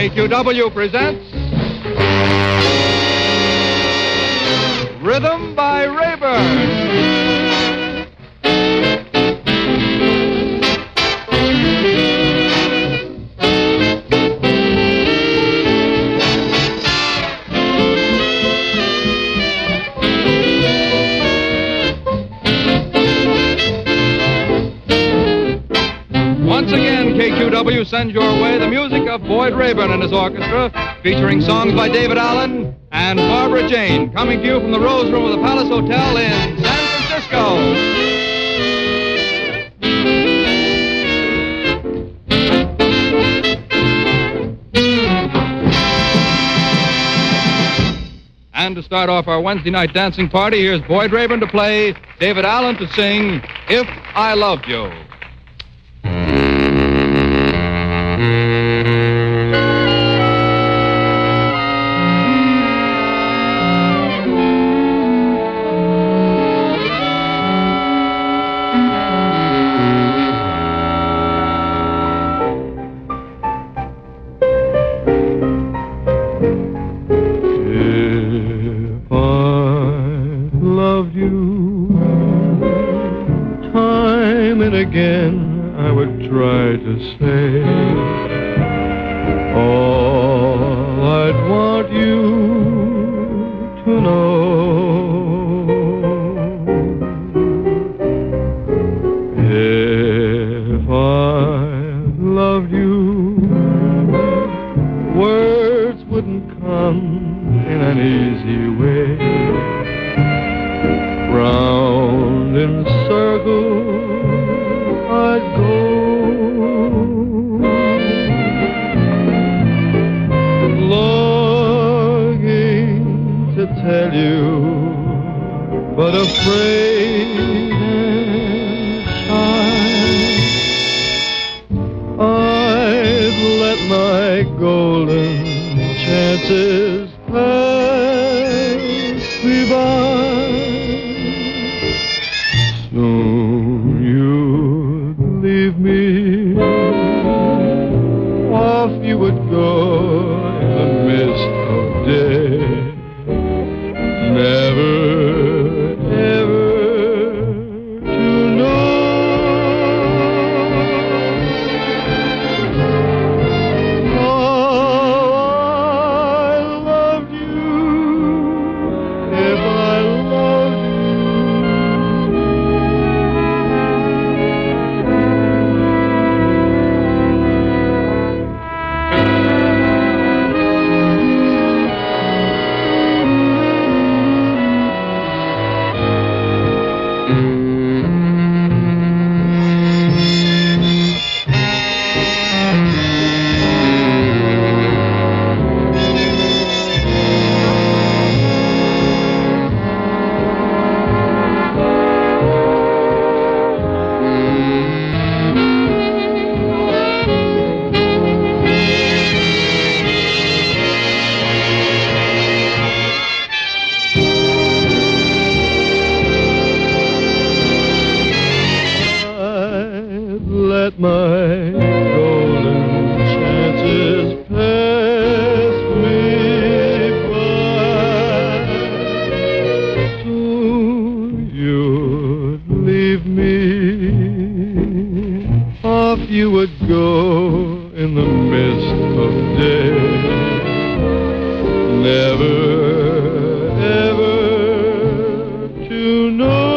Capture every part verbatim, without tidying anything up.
K Q W presents Rhythm by Rayburn. Once again, K Q W sends your way the music of Boyd Rayburn and his orchestra, featuring songs by David Allen and Barbara Jane, coming to you from the Rose Room of the Palace Hotel in San Francisco. And to start off our Wednesday night dancing party, here's Boyd Rayburn to play, David Allen to sing, If I Loved You. Again, I would try to say all I'd want you to know. If I loved you, words wouldn't come in an easy way. Round in circles I'd go, longing to tell you, but afraid and shy. I'd let my golden chances pass me by. Soon you'd leave me, off you would go in the mist of day, never, ever to know. Oh, I loved you, if I loved you. Let my golden chances pass me by. Soon you'd leave me, off you would go in the mist of day, never, ever to know.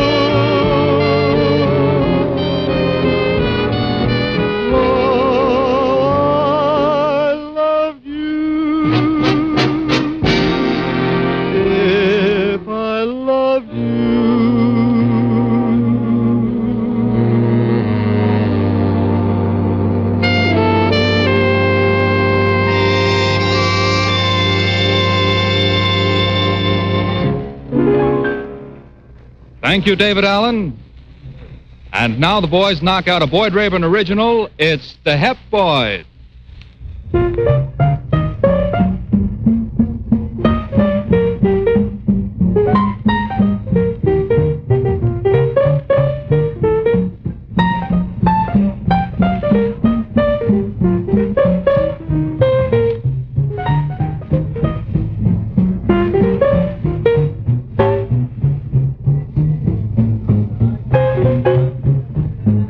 Thank you, David Allen. And now the boys knock out a Boyd Rayburn original. It's the Hep Boys.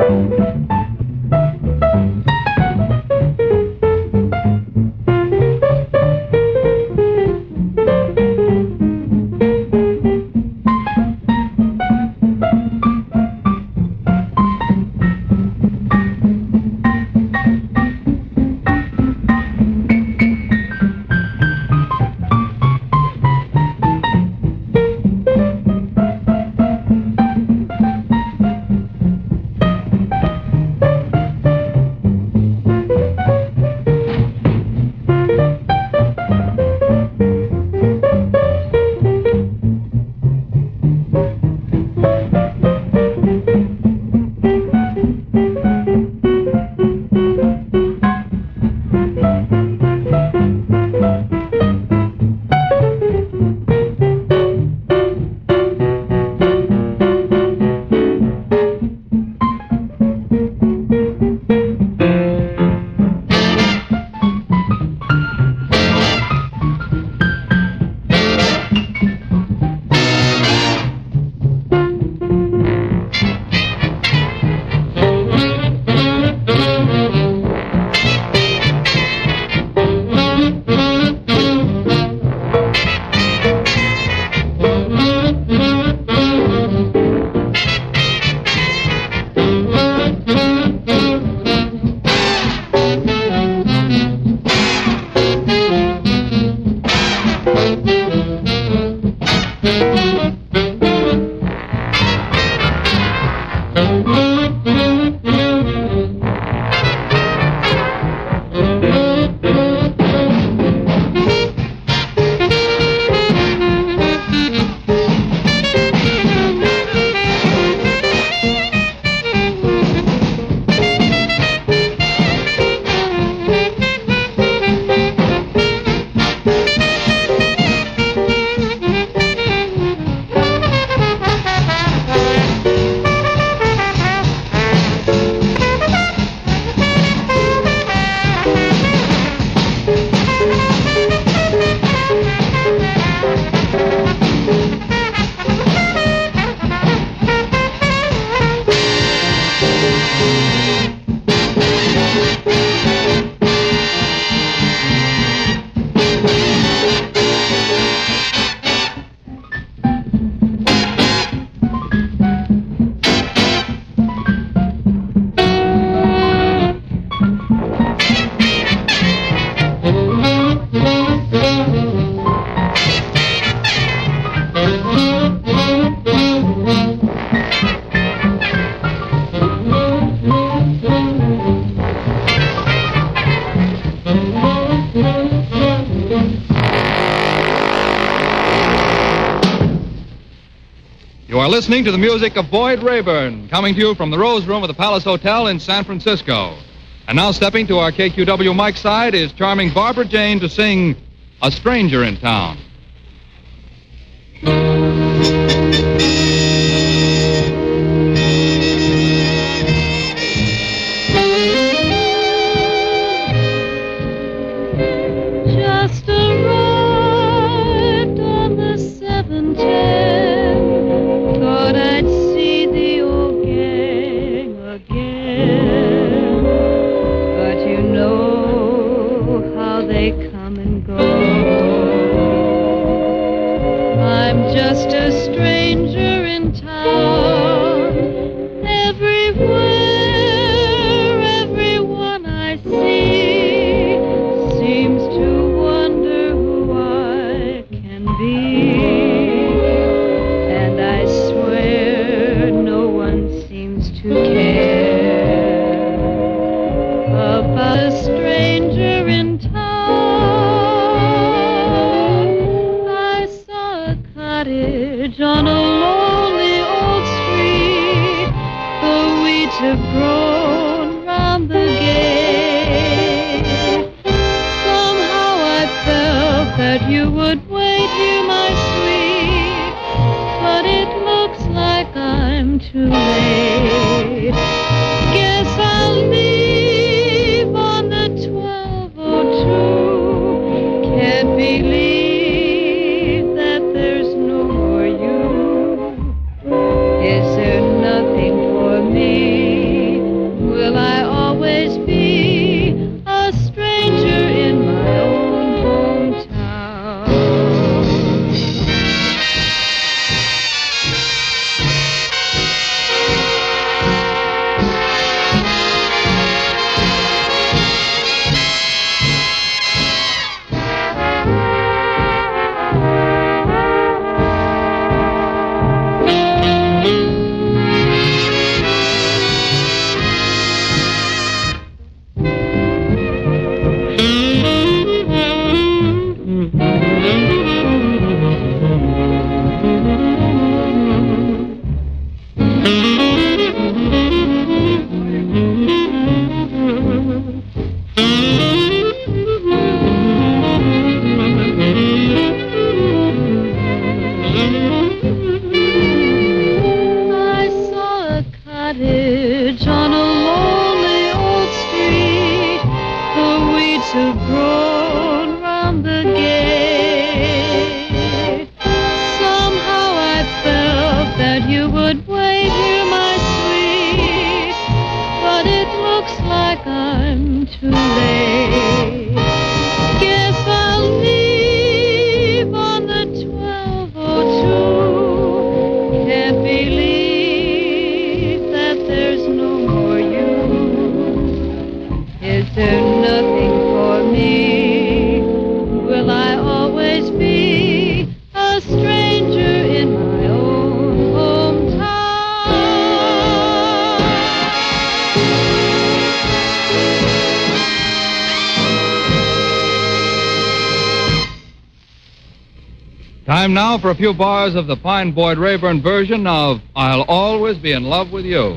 You are listening to the music of Boyd Rayburn, coming to you from the Rose Room of the Palace Hotel in San Francisco. And now stepping to our K Q W mic side is charming Barbara Jane to sing A Stranger in Town. Just arrived on the seven ten. Thought I'd see the old gang again. But you know how they come and go. I'm just a stranger in town. Everywhere, everyone I see seems to wonder who I can be. And I swear no one seems to care about a stranger in town. I saw a cottage on a lonely old street. The weeds have grown round the gate. Somehow I felt that you would wait here, my sweet, but it looks like I'm too late. Guess I'll leave on the twelve oh two. Can't believe that there's no more you. Is there nothing for me who've grown round the gate. Somehow I felt that you would wait here, my sweet, but it looks like I'm too late. Guess I'll leave on the twelve oh two. Can't believe that there's no more you. Is there nothing for me? Will I always be a stranger in my own hometown? Time now for a few bars of the fine Boyd Rayburn version of I'll Always Be in Love with You.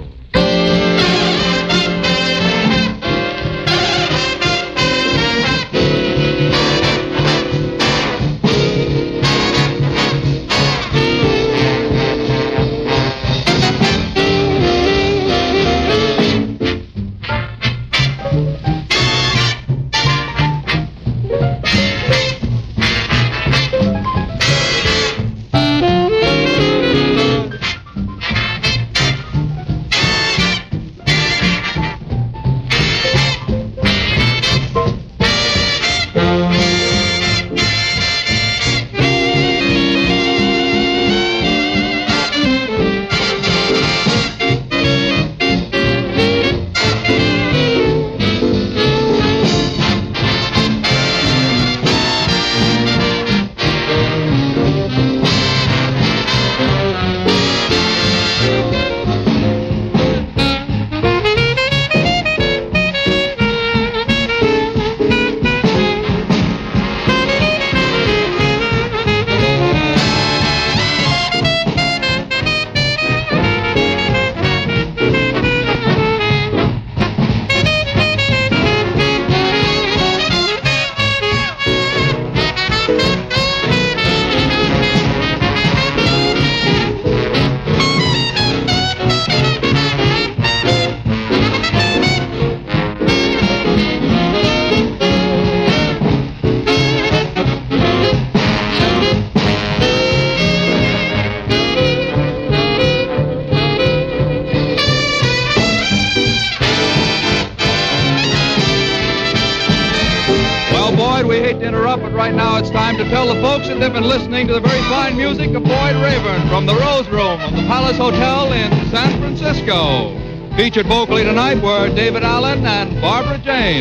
We hate to interrupt, but right now it's time to tell the folks that they've been listening to the very fine music of Boyd Rayburn from the Rose Room of the Palace Hotel in San Francisco. Featured vocally tonight were David Allen and Barbara Jane.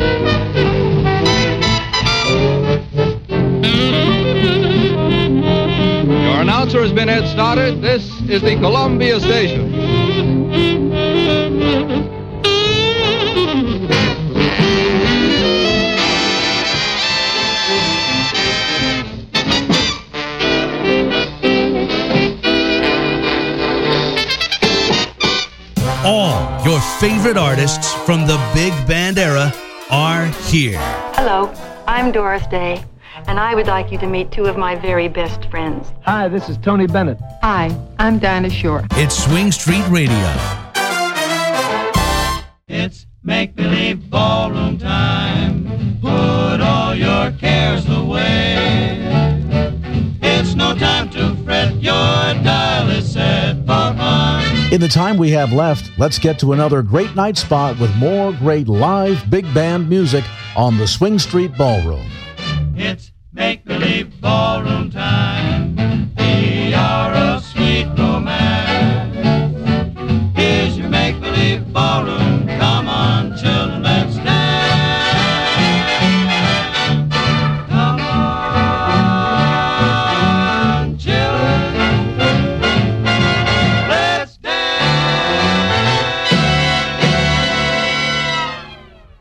Your announcer has been Ed Stoddard. This is the Columbia Station. All your favorite artists from the big band era are here. Hello, I'm Doris Day, and I would like you to meet two of my very best friends. Hi, this is Tony Bennett. Hi, I'm Dinah Shore. It's Swing Street Radio. It's make-believe ballroom time. Put all your cares away. It's no time to fret. Your dial is set for fun. In the time we have left, let's get to another great night spot with more great live big band music on the Swing Street Ballroom. It's make-believe ballroom